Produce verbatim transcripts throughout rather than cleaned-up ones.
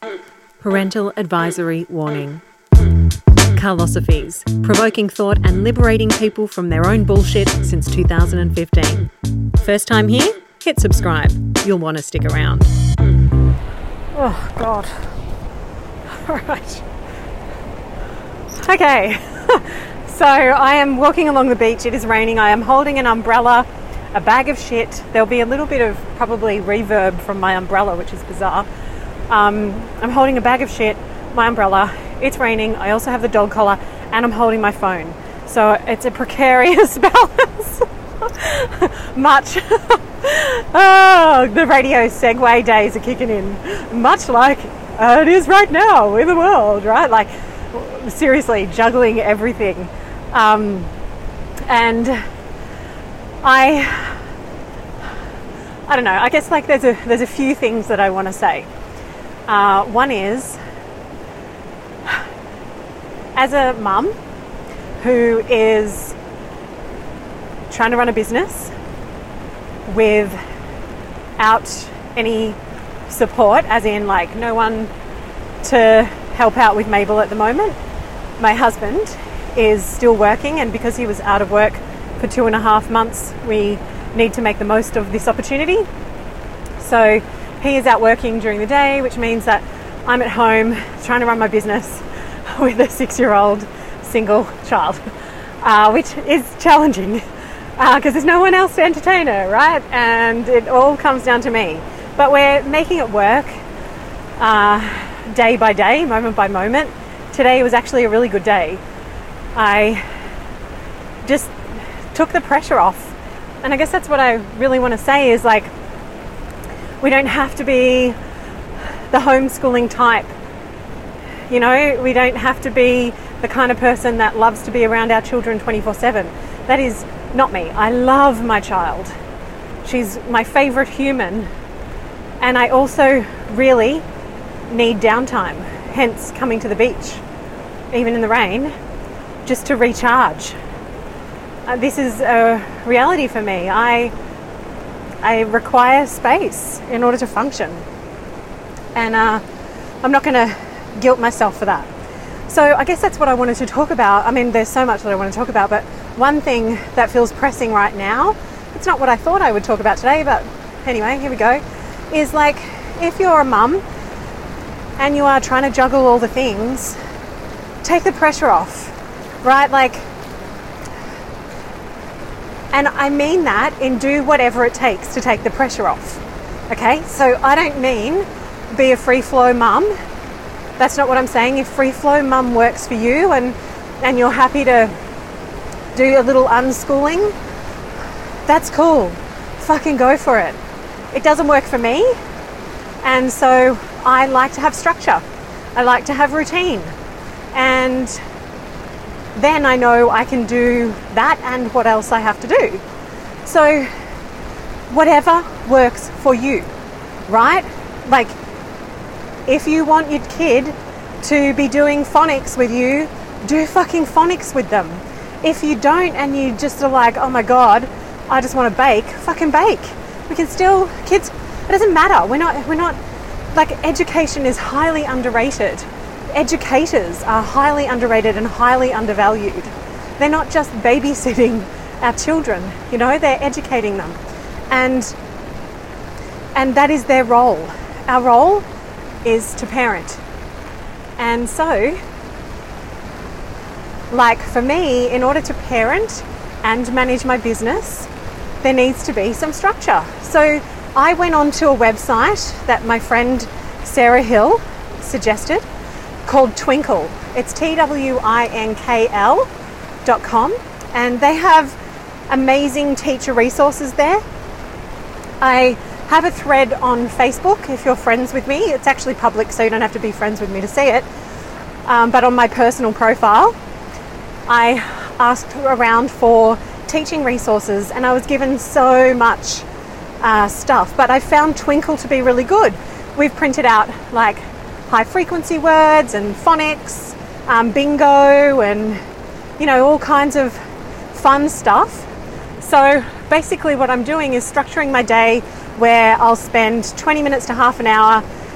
Parental advisory warning. Carlosophies, provoking thought and liberating people from their own bullshit since two thousand fifteen. First time here? Hit subscribe. You'll want to stick around. Oh, God. All right. Okay. So I am walking along the beach. It is raining. I am holding an umbrella, a bag of shit. There'll be a little bit of probably reverb from my umbrella, which is bizarre. Um, I'm holding a bag of shit, my umbrella. It's raining. I also have the dog collar and I'm holding my phone. So it's a precarious balance. Much. Oh, the radio segue days are kicking in. Much like uh, it is right now in the world, right? Like, seriously, juggling everything. Um, and I, I don't know, I guess like there's a, there's a few things that I want to say. Uh, one is, as a mum who is trying to run a business without any support, as in like no one to help out with Mabel at the moment. My husband is still working, and because he was out of work for two and a half months, we need to make the most of this opportunity. So he is out working during the day, which means that I'm at home trying to run my business with a six-year-old single child, uh, which is challenging because uh, there's no one else to entertain her, right? And it all comes down to me. But we're making it work uh, day by day, moment by moment. Today was actually a really good day. I just took the pressure off. And I guess that's what I really want to say is like, we don't have to be the homeschooling type. You know, we don't have to be the kind of person that loves to be around our children twenty-four seven. That is not me. I love my child. She's my favorite human. And I also really need downtime, hence coming to the beach, even in the rain, just to recharge. Uh, this is a reality for me. I I require space in order to function. And uh, I'm not going to guilt myself for that. So I guess that's what I wanted to talk about. I mean, there's so much that I want to talk about, but one thing that feels pressing right now, it's not what I thought I would talk about today, but anyway, here we go, is like, if you're a mum and you are trying to juggle all the things, take the pressure off, right? Like, and I mean that in do whatever it takes to take the pressure off, okay? So I don't mean be a free flow mum. That's not what I'm saying. If free flow mum works for you and, and you're happy to do a little unschooling, that's cool. Fucking go for it. It doesn't work for me. And so I like to have structure. I like to have routine. And then I know I can do that and what else I have to do. So whatever works for you, right? Like, if you want your kid to be doing phonics with you, do fucking phonics with them. If you don't and you just are like, oh my God, I just want to bake, fucking bake. We can still, kids, it doesn't matter. We're not, we're not, like, education is highly underrated. Educators are highly underrated and highly undervalued. They're not just babysitting our children, you know, they're educating them. And, and that is their role. Our role is to parent. And so, like for me, in order to parent and manage my business, there needs to be some structure. So I went onto a website that my friend Sarah Hill suggested called Twinkl. It's T W I N K L dot com, and they have amazing teacher resources there. I have a thread on Facebook if you're friends with me. It's actually public, so you don't have to be friends with me to see it. Um, but on my personal profile, I asked around for teaching resources, and I was given so much uh, stuff. But I found Twinkl to be really good. We've printed out like high frequency words and phonics, um, bingo, and you know, all kinds of fun stuff. So basically what I'm doing is structuring my day where I'll spend twenty minutes to half an hour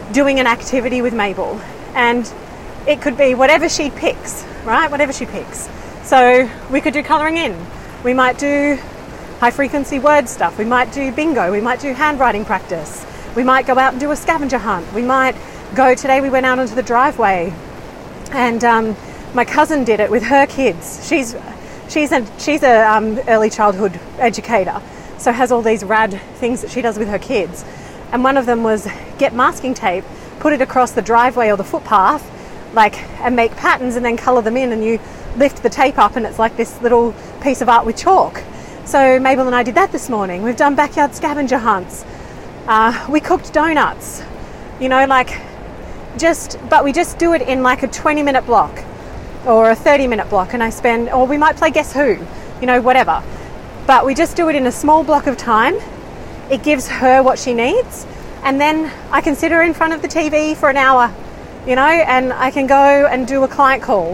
doing an activity with Mabel. And it could be whatever she picks, right? Whatever she picks. So we could do colouring in. We might do high frequency word stuff. We might do bingo. We might do handwriting practice. We might go out and do a scavenger hunt. We might go, today we went out onto the driveway and um, my cousin did it with her kids. She's she's a, she's a um, early childhood educator, so has all these rad things that she does with her kids. And one of them was get masking tape, put it across the driveway or the footpath, like, and make patterns and then colour them in, and you lift the tape up and it's like this little piece of art with chalk. So Mabel and I did that this morning. We've done backyard scavenger hunts. Uh, we cooked donuts, you know, like just, but we just do it in like a twenty minute block or a thirty minute block, and I spend, or we might play Guess Who, you know, whatever. But we just do it in a small block of time. It gives her what she needs, and then I can sit her in front of the T V for an hour, you know, and I can go and do a client call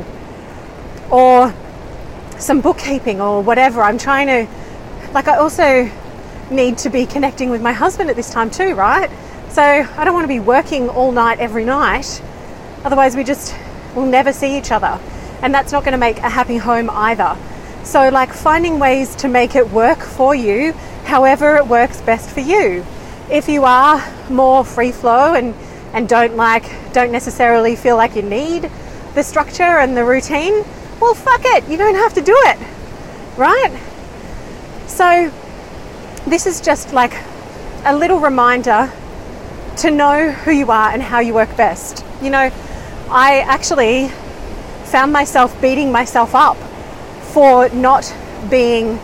or some bookkeeping or whatever. I'm trying to, like, I also need to be connecting with my husband at this time too, right? So I don't want to be working all night every night, otherwise we just will never see each other, and that's not going to make a happy home either. So like finding ways to make it work for you however it works best for you. If you are more free flow and and don't like don't necessarily feel like you need the structure and the routine, well, fuck it, you don't have to do it, right? So this is just like a little reminder to know who you are and how you work best. You know, I actually found myself beating myself up for not being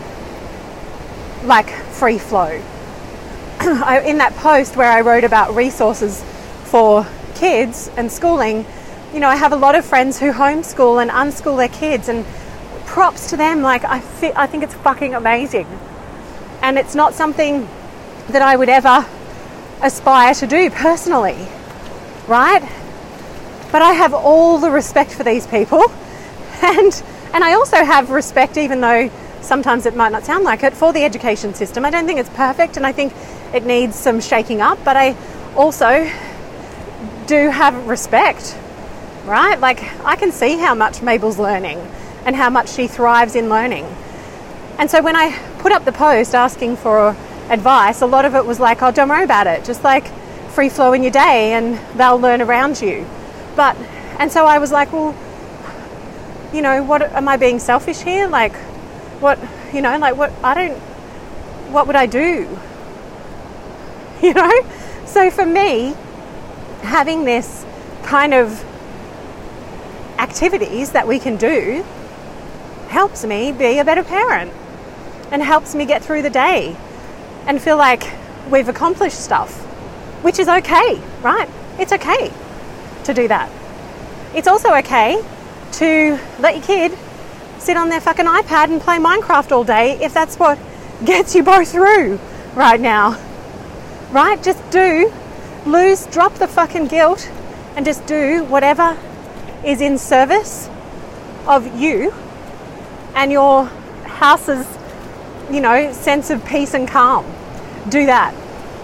like free flow. I, in that post where I wrote about resources for kids and schooling, you know, I have a lot of friends who homeschool and unschool their kids, and props to them. Like, I, fi- I think it's fucking amazing. And it's not something that I would ever aspire to do personally, right? But I have all the respect for these people, and and I also have respect, even though sometimes it might not sound like it, for the education system. I don't think it's perfect, and I think it needs some shaking up, but I also do have respect, right? Like, I can see how much Mabel's learning and how much she thrives in learning. And so when I put up the post asking for advice, a lot of it was like, oh, don't worry about it, just like free flow in your day and they'll learn around you. But, and so I was like, well, you know, what, am I being selfish here? Like, what, you know, like what, I don't, what would I do? You know? So for me, having this kind of activities that we can do helps me be a better parent and helps me get through the day and feel like we've accomplished stuff, which is okay, right? It's okay to do that. It's also okay to let your kid sit on their fucking iPad and play Minecraft all day if that's what gets you both through right now, right? Just do, lose, drop the fucking guilt and just do whatever is in service of you and your house's, you know, sense of peace and calm. Do that.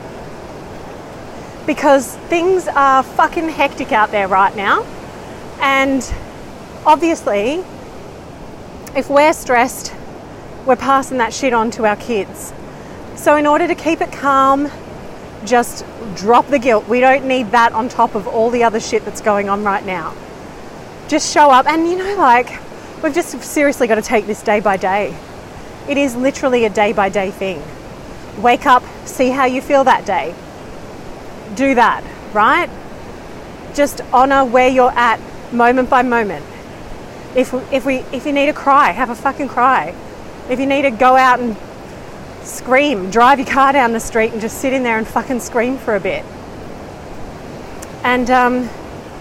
Because things are fucking hectic out there right now. And obviously, if we're stressed, we're passing that shit on to our kids. So in order to keep it calm, just drop the guilt. We don't need that on top of all the other shit that's going on right now. Just show up, and you know, like, we've just seriously got to take this day by day. It is literally a day by day thing. Wake up, see how you feel that day. Do that, right? Just honor where you're at moment by moment. If if we if you need to cry, have a fucking cry. If you need to go out and scream, drive your car down the street and just sit in there and fucking scream for a bit. And um,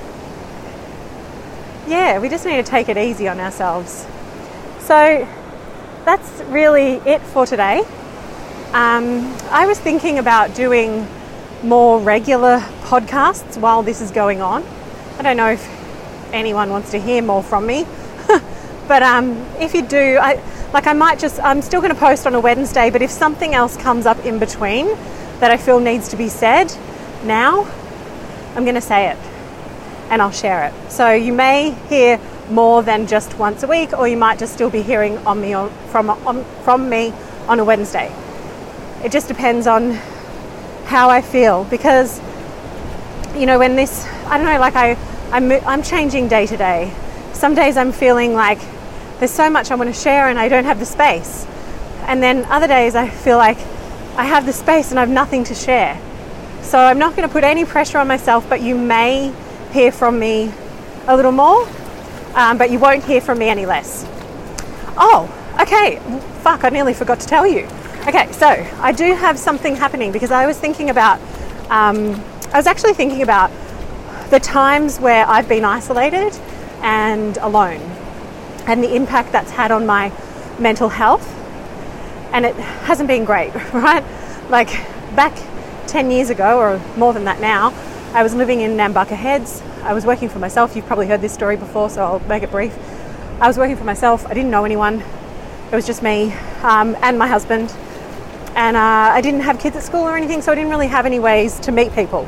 yeah, we just need to take it easy on ourselves. So that's really it for today. Um, I was thinking about doing more regular podcasts while this is going on. I don't know if anyone wants to hear more from me, but um, if you do, I like I might just, I'm still going to post on a Wednesday, but if something else comes up in between that I feel needs to be said now, I'm going to say it and I'll share it. So you may hear more than just once a week, or you might just still be hearing on me on, from on, from me on a Wednesday. It just depends on how I feel, because you know, when this, I don't know, like I, I'm, I'm changing day to day. Some days I'm feeling like there's so much I want to share and I don't have the space. And then other days I feel like I have the space and I have nothing to share. So I'm not going to put any pressure on myself, but you may hear from me a little more, um, but you won't hear from me any less. Oh, okay. Fuck, I nearly forgot to tell you. Okay, so I do have something happening, because I was thinking about, um, I was actually thinking about the times where I've been isolated and alone, and the impact that's had on my mental health. And it hasn't been great, right? Like back ten years ago, or more than that now, I was living in Nambucca Heads. I was working for myself. You've probably heard this story before, so I'll make it brief. I was working for myself. I didn't know anyone. It was just me um, and my husband. And uh, I didn't have kids at school or anything, so I didn't really have any ways to meet people.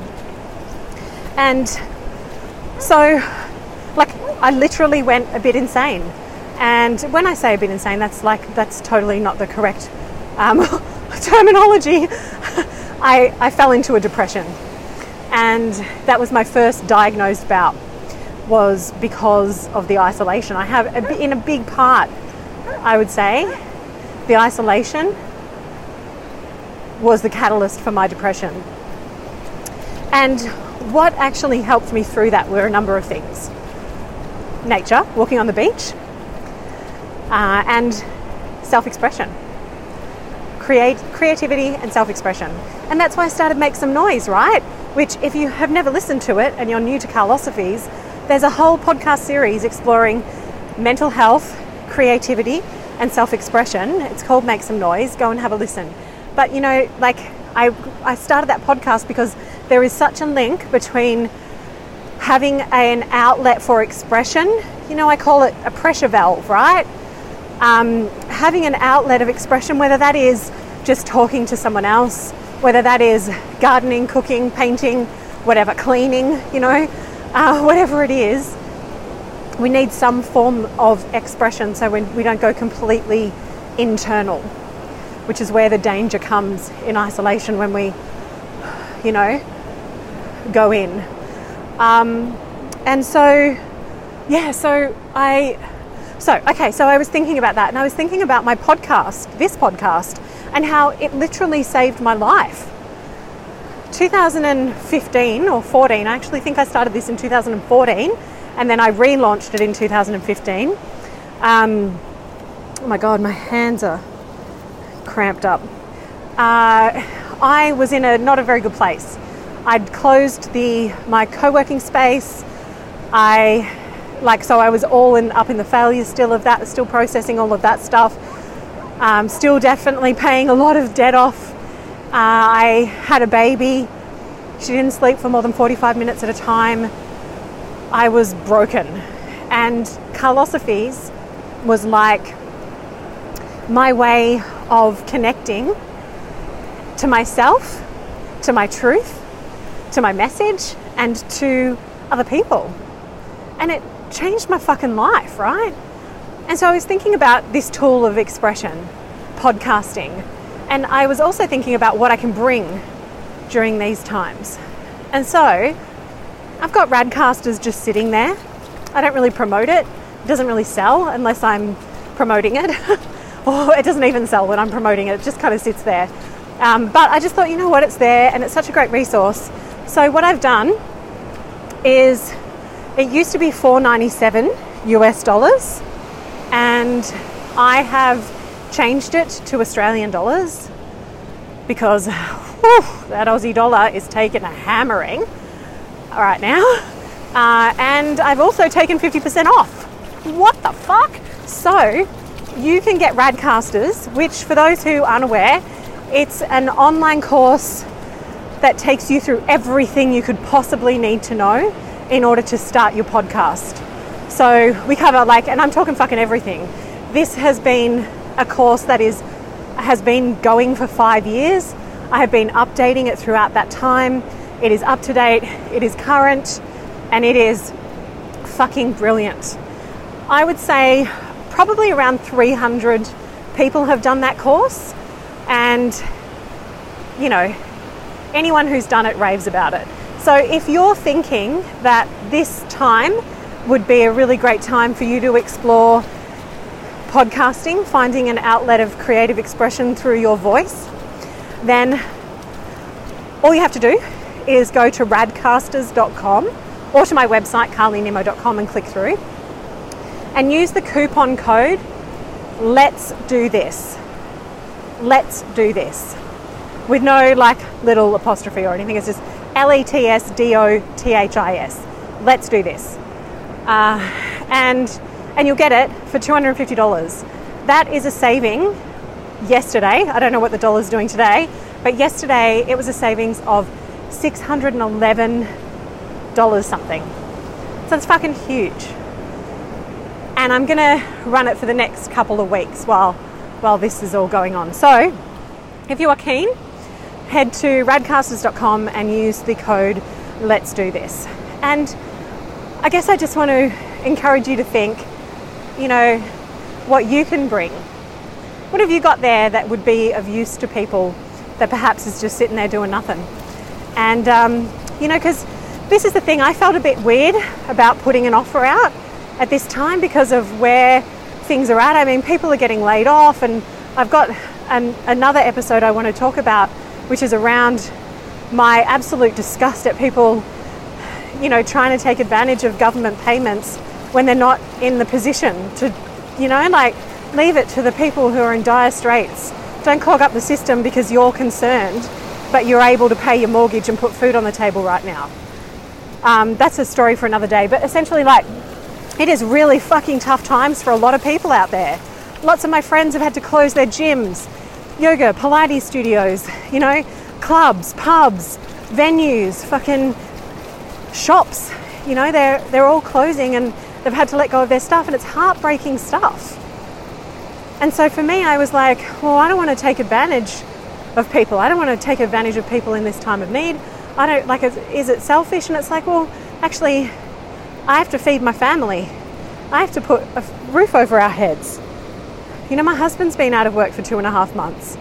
And so, like, I literally went a bit insane. And when I say a bit insane, that's like, that's totally not the correct um, terminology. I, I fell into a depression. And that was my first diagnosed bout, was because of the isolation. I have, a, in a big part, I would say, the isolation was the catalyst for my depression. And what actually helped me through that were a number of things. Nature, walking on the beach, uh, and self-expression. Create, creativity and self-expression. And that's why I started Make Some Noise, right? Which, if you have never listened to it and you're new to Carlosophies, there's a whole podcast series exploring mental health, creativity, and self-expression. It's called Make Some Noise. Go and have a listen. But, you know, like, I, I started that podcast because there is such a link between having an outlet for expression. You know, I call it a pressure valve, right? Um, having an outlet of expression, whether that is just talking to someone else, whether that is gardening, cooking, painting, whatever, cleaning, you know, uh, whatever it is, we need some form of expression so when we don't go completely internal, which is where the danger comes in isolation when we, you know, go in. Um, and so, yeah, so I, so, okay, so I was thinking about that, and I was thinking about my podcast, this podcast, and how it literally saved my life. two thousand fifteen or fourteen, I actually think I started this in two thousand fourteen, and then I relaunched it in two thousand fifteen. Um, oh my God, my hands are cramped up. Uh, I was in a not a very good place. I'd closed the my co-working space. I, like, so I was all in up in the failure still of that, still processing all of that stuff. Um, still definitely paying a lot of debt off. Uh, I had a baby. She didn't sleep for more than forty-five minutes at a time. I was broken. And Carlosophies was like my way of connecting to myself, to my truth, to my message, and to other people. And it changed my fucking life, right? And so I was thinking about this tool of expression, podcasting, and I was also thinking about what I can bring during these times. And so I've got Radcasters just sitting there. I don't really promote it. It doesn't really sell unless I'm promoting it. Or it doesn't even sell when I'm promoting it. It just kind of sits there. Um, but I just thought, you know what, it's there and it's such a great resource. So what I've done is, it used to be four ninety-seven U S dollars, and I have changed it to Australian dollars because whew, that Aussie dollar is taking a hammering right now. Uh, and I've also taken fifty percent off. What the fuck? So you can get Radcasters, which, for those who aren't aware, it's an online course that takes you through everything you could possibly need to know in order to start your podcast. So we cover, like, and I'm talking fucking everything. This has been a course that is has been going for five years. I have been updating it throughout that time. It is up to date, it is current, and it is fucking brilliant. I would say probably around three hundred people have done that course, and you know, anyone who's done it raves about it. So if you're thinking that this time would be a really great time for you to explore podcasting, finding an outlet of creative expression through your voice, then all you have to do is go to radcasters dot com or to my website carly nimmo dot com and click through and use the coupon code Let's Do This. Let's Do This. With no like little apostrophe or anything. It's just L E T S D O T H I S. Let's do this. Uh, and and you'll get it for two hundred fifty dollars. That is a saving yesterday. I don't know what the dollar's doing today, but yesterday it was a savings of six hundred eleven dollars something. So it's fucking huge. And I'm gonna run it for the next couple of weeks while while this is all going on. So if you are keen, head to radcasters dot com and use the code Let's Do This. And I guess I just want to encourage you to think, you know, what you can bring. What have you got there that would be of use to people that perhaps is just sitting there doing nothing? And, um, you know, because this is the thing, I felt a bit weird about putting an offer out at this time because of where things are at. I mean, people are getting laid off, and I've got an, another episode I want to talk about, which is around my absolute disgust at people, you know, trying to take advantage of government payments when they're not in the position to, you know, like, leave it to the people who are in dire straits. Don't clog up the system because you're concerned, but you're able to pay your mortgage and put food on the table right now. Um, that's a story for another day. But essentially, like, it is really fucking tough times for a lot of people out there. Lots of my friends have had to close their gyms, yoga, Pilates studios, you know, clubs, pubs, venues, fucking shops. You know, they're they're all closing and they've had to let go of their stuff, and it's heartbreaking stuff. And so for me, I was like, well, I don't want to take advantage of people. I don't want to take advantage of people in this time of need. I don't, like, is it selfish? And it's like, well, actually, I have to feed my family. I have to put a roof over our heads. You know, my husband's been out of work for two and a half months.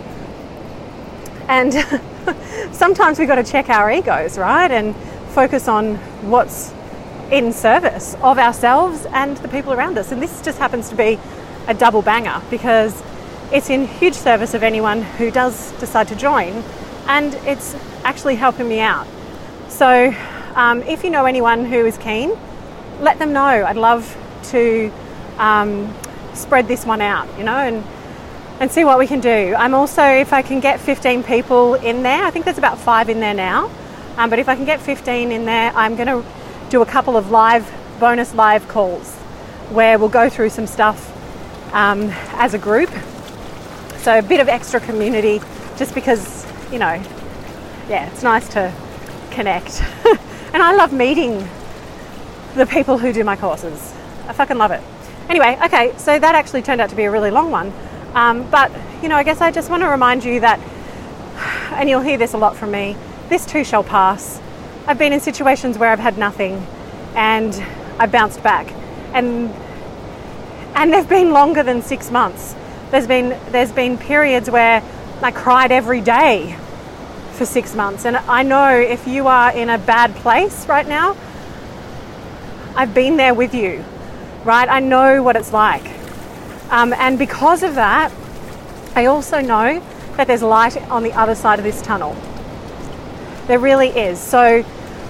And sometimes we've got to check our egos, right? And focus on what's in service of ourselves and the people around us. And this just happens to be a double banger because it's in huge service of anyone who does decide to join, and it's actually helping me out. So um, if you know anyone who is keen, let them know. I'd love to um, spread this one out, you know, and and see what we can do. I'm also, if I can get fifteen people in there, I think there's about five in there now, um, but if I can get fifteen in there, I'm going to do a couple of live, bonus live calls where we'll go through some stuff um, as a group. So a bit of extra community, just because, you know, yeah, it's nice to connect. And I love meeting the people who do my courses. I fucking love it. Anyway, okay, so that actually turned out to be a really long one. Um, but, you know, I guess I just want to remind you that, and you'll hear this a lot from me, this too shall pass. I've been in situations where I've had nothing and I've bounced back. And and they've been longer than six months. There's been there's been periods where I cried every day for six months. And I know if you are in a bad place right now, I've been there with you, right? I know what it's like. Um, and because of that, I also know that there's light on the other side of this tunnel. There really is. So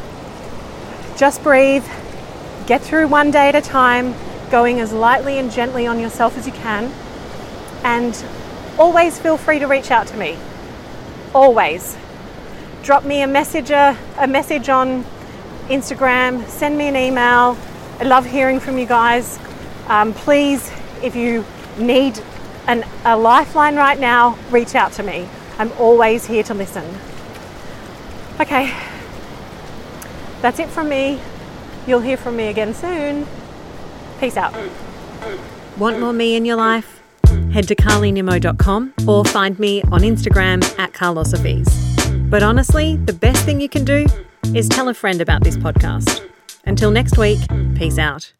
just breathe, get through one day at a time, going as lightly and gently on yourself as you can. And always feel free to reach out to me. Always. Drop me a message, a, a message on Instagram, send me an email. I love hearing from you guys. Um, please, if you need an, a lifeline right now, reach out to me. I'm always here to listen. Okay, that's it from me. You'll hear from me again soon. Peace out. Want more me in your life? Head to carly nimmo dot com or find me on Instagram at carlosophies. But honestly, the best thing you can do is tell a friend about this podcast. Until next week, peace out.